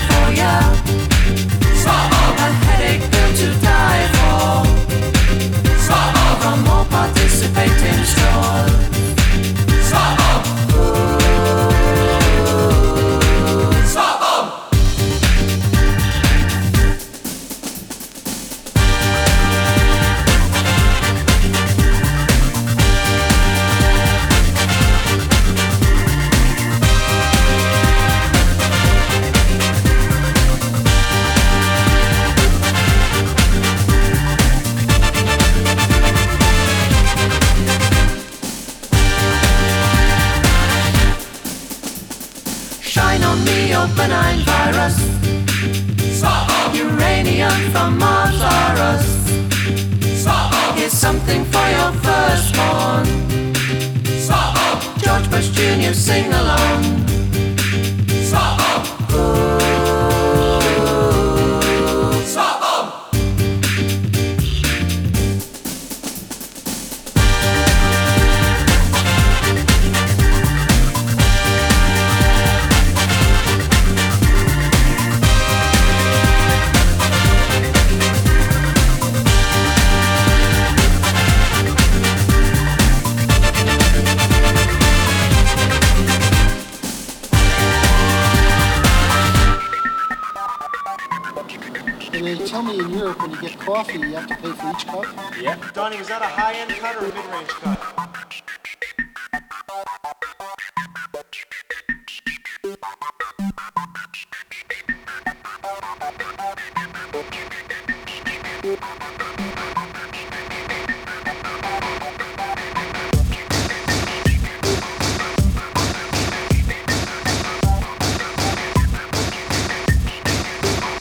for ya. A headache pill to die for. From all participating stores. Shine on me, your benign virus. Uranium from Mars or us. Here's something for your firstborn. George Bush Jr. sing along. And they tell me in Europe when you get coffee, you have to pay for each cup. Yep. Donnie, was that a high-end cut or a mid-range cut?